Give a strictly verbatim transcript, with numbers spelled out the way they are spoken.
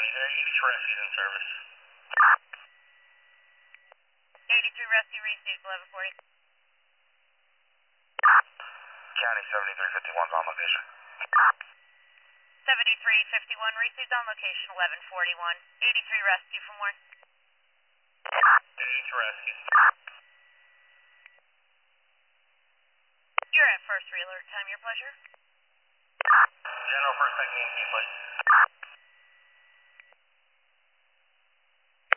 County there. eighty-three rescues in service. eighty-three rescue received eleven forty. County seventy-three fifty-one's on location. seventy-three fifty-one received on location eleven forty-one. eighty-three rescue from where? eighty-three rescue. You're at first relay time, your pleasure. General first technique, please.